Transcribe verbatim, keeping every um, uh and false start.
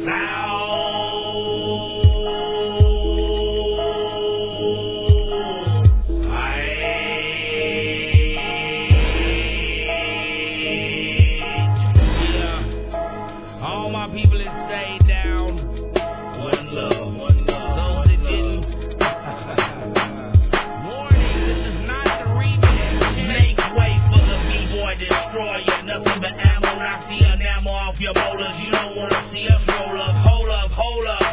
All my people that stayed down, one love, one love. Those that didn't, warning, this is not the remix. Make way for the B-boy destroyer. Nothing but ammo, knock the enamel off your molars. You don't want to see us roll up, hold up, hold up.